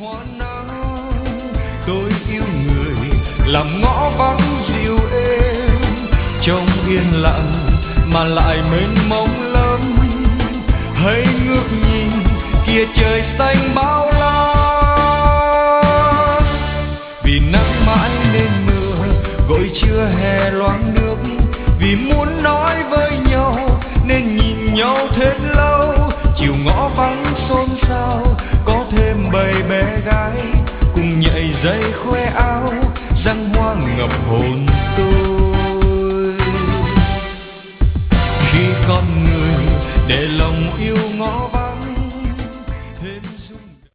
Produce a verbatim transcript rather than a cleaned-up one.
hoa nắng. Tôi yêu người làm ngõ vắng dịu êm, trong yên lặng mà lại mênh mông lắm. Hãy ngước nhìn kia trời xanh bao la, vì nắng mãi nên mưa gọi trưa hè loáng nước. Vì muốn nói với nhau nên nhìn nhau thật lâu, chiều ngõ vắng xôn xao có thêm bầy bé gái cùng nhảy dây khoe áo, răng hoa ngập hồn tôi.